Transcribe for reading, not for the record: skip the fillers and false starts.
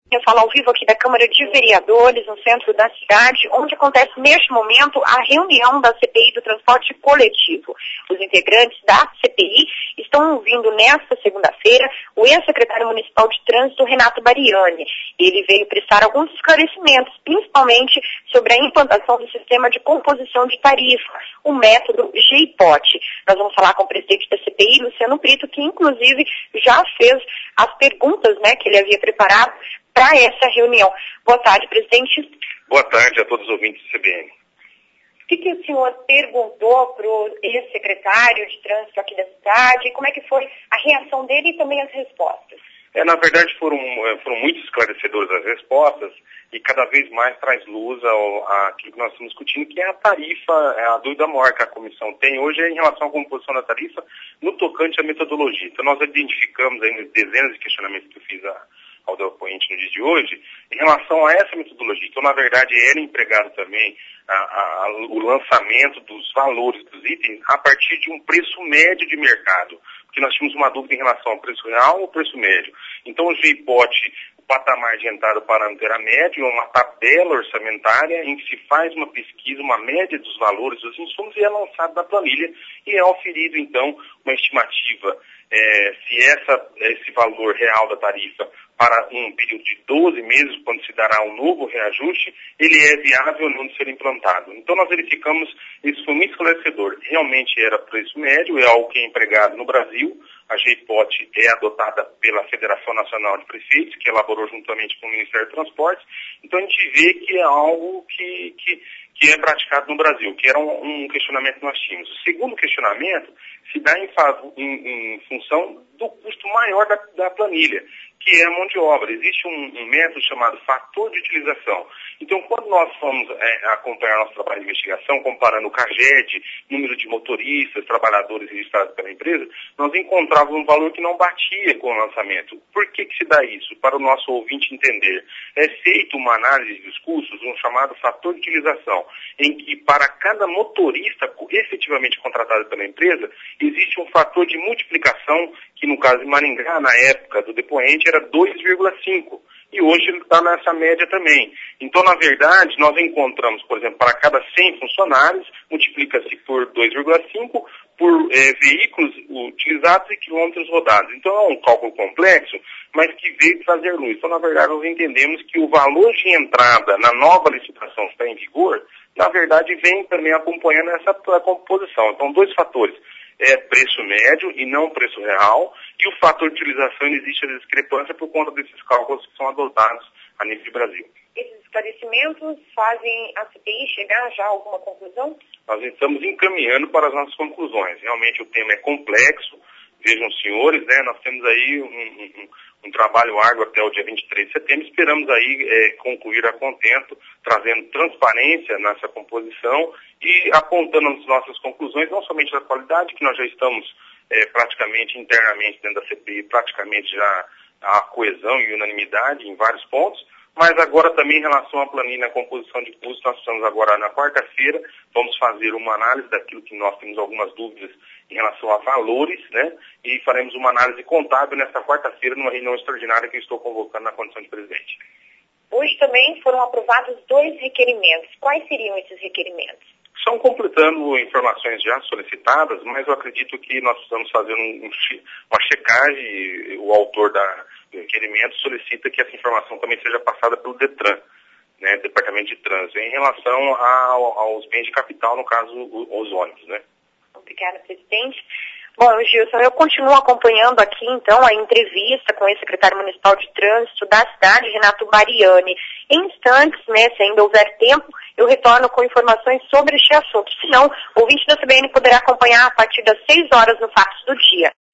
Eu falo ao vivo aqui da Câmara de Vereadores, no centro da cidade, onde acontece neste momento a reunião da CPI do transporte coletivo. Os integrantes da CPI estão ouvindo nesta segunda-feira o ex-secretário municipal de trânsito, Renato Bariani. Ele veio prestar alguns esclarecimentos, principalmente sobre a implantação do sistema de composição de tarifa, o método GIPOT. Nós vamos falar com o presidente da CPI, Luciano Brito, que inclusive já fez as perguntas, que ele havia preparado para essa reunião. Boa tarde, presidente. Boa tarde a todos os ouvintes do CBN. O que o senhor perguntou para o ex-secretário de trânsito aqui da cidade? Como é que foi a reação dele e também as respostas? Na verdade, foram muito esclarecedoras as respostas e cada vez mais traz luz àquilo que nós estamos discutindo, que é a tarifa, a dúvida maior que a comissão tem hoje em relação à composição da tarifa no tocante à metodologia. Então, nós identificamos aí dezenas de questionamentos que eu fiz ao depoente no dia de hoje, em relação a essa metodologia. Então, na verdade, era empregado também o lançamento dos valores dos itens a partir de um preço médio de mercado, porque nós tínhamos uma dúvida em relação ao preço real ou preço médio. Então, o GIPOT, o patamar de entrada do parâmetro era médio, é uma tabela orçamentária em que se faz uma pesquisa, uma média dos valores dos insumos e é lançado na planilha e é oferido, então, uma estimativa se esse valor real da tarifa para um período de 12 meses, quando se dará um novo reajuste, ele é viável ou não de ser implantado. Então nós verificamos, isso foi muito esclarecedor. Realmente era preço médio, é algo que é empregado no Brasil. A GIPOT é adotada pela Federação Nacional de Prefeitos, que elaborou juntamente com o Ministério do Transporte. Então a gente vê que é algo que é praticado no Brasil, que era um questionamento que nós tínhamos. O segundo questionamento se dá em função do custo maior da planilha, que é a mão de obra. Existe um método chamado fator de utilização. Então, quando nós fomos acompanhar nosso trabalho de investigação, comparando o CAGED, número de motoristas, trabalhadores registrados pela empresa, nós encontrávamos um valor que não batia com o lançamento. Por que se dá isso? Para o nosso ouvinte entender. É feita uma análise dos custos, um chamado fator de utilização, em que para cada motorista efetivamente contratado pela empresa, existe um fator de multiplicação, que no caso de Maringá, na época do depoente, era 2,5. E hoje ele está nessa média também. Então, na verdade, nós encontramos, por exemplo, para cada 100 funcionários, multiplica-se por 2,5 por veículos utilizados e quilômetros rodados. Então, é um cálculo complexo, mas que veio trazer luz. Então, na verdade, nós entendemos que o valor de entrada na nova licitação que está em vigor, na verdade, vem também acompanhando essa composição. Então, dois fatores. Preço médio e não preço real, e o fator de utilização existe a discrepância por conta desses cálculos que são adotados a nível de Brasil. Esses esclarecimentos fazem a CPI chegar já a alguma conclusão? Nós estamos encaminhando para as nossas conclusões. Realmente o tema é complexo, vejam os senhores, nós temos aí um trabalho árduo até o dia 23 de setembro, esperamos aí concluir a contento, trazendo transparência nessa composição e apontando as nossas conclusões, não somente da qualidade, que nós já estamos praticamente internamente dentro da CPI, praticamente já a coesão e unanimidade em vários pontos, mas agora também em relação à planilha, à composição de custos, nós estamos agora na quarta-feira, vamos fazer uma análise daquilo que nós temos algumas dúvidas em relação a valores, e faremos uma análise contábil nesta quarta-feira, numa reunião extraordinária que eu estou convocando na condição de presidente. Hoje também foram aprovados 2 requerimentos. Quais seriam esses requerimentos? Estão completando informações já solicitadas, mas eu acredito que nós precisamos fazer uma checagem. O autor do requerimento solicita que essa informação também seja passada pelo DETRAN, Departamento de Trânsito, em relação aos bens de capital, no caso, os ônibus, Obrigada, presidente. Bom, Gilson, eu continuo acompanhando aqui, então, a entrevista com o ex-secretário municipal de trânsito da cidade, Renato Bariani. Em instantes, se ainda houver tempo, eu retorno com informações sobre este assunto. Se não, o ouvinte da CBN poderá acompanhar a partir das 6 horas no Fatos do Dia.